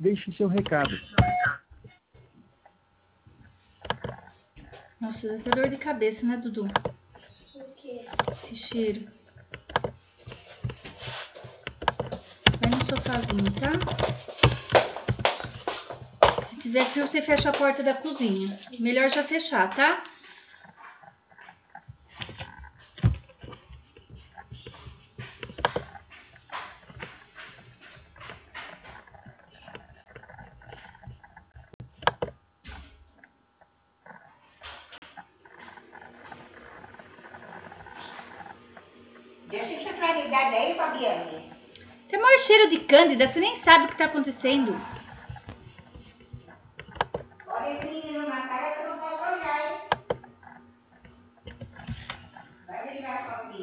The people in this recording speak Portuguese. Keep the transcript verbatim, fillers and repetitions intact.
deixe seu recado. Nossa, dá até dor de cabeça, né, Dudu? O quê? Esse cheiro. Vai no sofazinho, tá? Se fizer frio, você fecha a porta da cozinha. Melhor já fechar, tá? Deixa essa claridade aí, Fabiane. Tem maior cheiro de cândida, você nem sabe o que tá acontecendo. Olha esse menino na cara que eu não posso olhar, hein? Vai ligar a Fabiane.